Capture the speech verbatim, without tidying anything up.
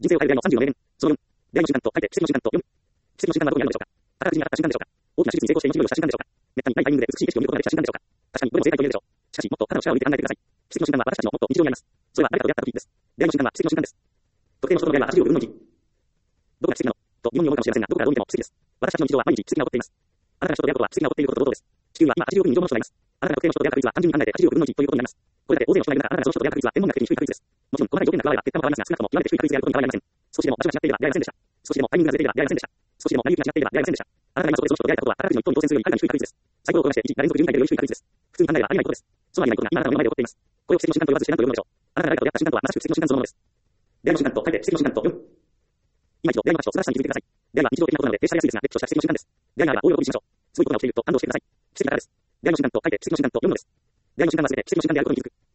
人生を変える出会いのさんじゅうよん名言。そのよん、出会いの瞬間と書いて、奇跡の瞬間と読む。奇跡の瞬間はどこにあるのでしょうか。宝くじに当たった瞬間でしょうか。大きな手術に成功して命をした瞬間でしょうか。めったにないタイミングで美しい景色を見ることができた瞬間でしょうか。確かにどれも正解と言えるでしょう。しかし、もっと肩の力を抜いて考えてください。奇跡の瞬間は私たちのもっと日常にあります。それは誰かと出会った時です。出会いの瞬間は奇跡の瞬間です。特定の人との出会いははちじゅうごぶんのいち。どこが奇跡なのと疑問に思うかもしれませんが、どこからどう見ても奇跡です。私たちの日常は毎日奇跡が起こっています。あなたが人と出会うことは奇跡が起こっていることと同等です。地球には今はちじゅうおくにん以上の人がいます。あなたが特定の人と出会った確率は単純に考えてはちじゅうおくぶんのいちということになります。これだけ大勢の人がいるなら、あなたがその人と出会った確率は天文学的に低い確率です。もちろん、細かい条件が加われば結果も変わりますが、少なくとも言われて低い確率であることに変わりありません。少しでも場所が違っていれば出会いませんでした。少しでもタイミングがずれていれば出会いませんでした。少しでも成り行きが違っていれば出会いませんでした。あなたが今そこでその人と出会えたことは宝くじの一等に当選するよりはるかに低い確率です。サイコロを転がしていち、連続じゅうにかい出るより低い確率です。普通に考えればありえないことです。そうは言えないことが今あなたの目の前で起こっています。これを奇跡の瞬間と言わずして何と呼ぶのでしょう。あなたが誰かと出会った瞬間とはまさしく奇跡の瞬間そのものです。出会いの瞬間と書いて奇跡の瞬間と読む。今一度出会いの形と素晴らしさに気づいてください。出会いは日常的なことなので停止されやすいですが、別とした奇跡の瞬間です。出会いがあれば大喜びしましょう。すごいことが起きていると感動してください。奇跡だからです。出会いの瞬間と書いて奇跡の瞬間と読むのです。出会いの瞬間は全て奇跡の瞬間であることに気づく。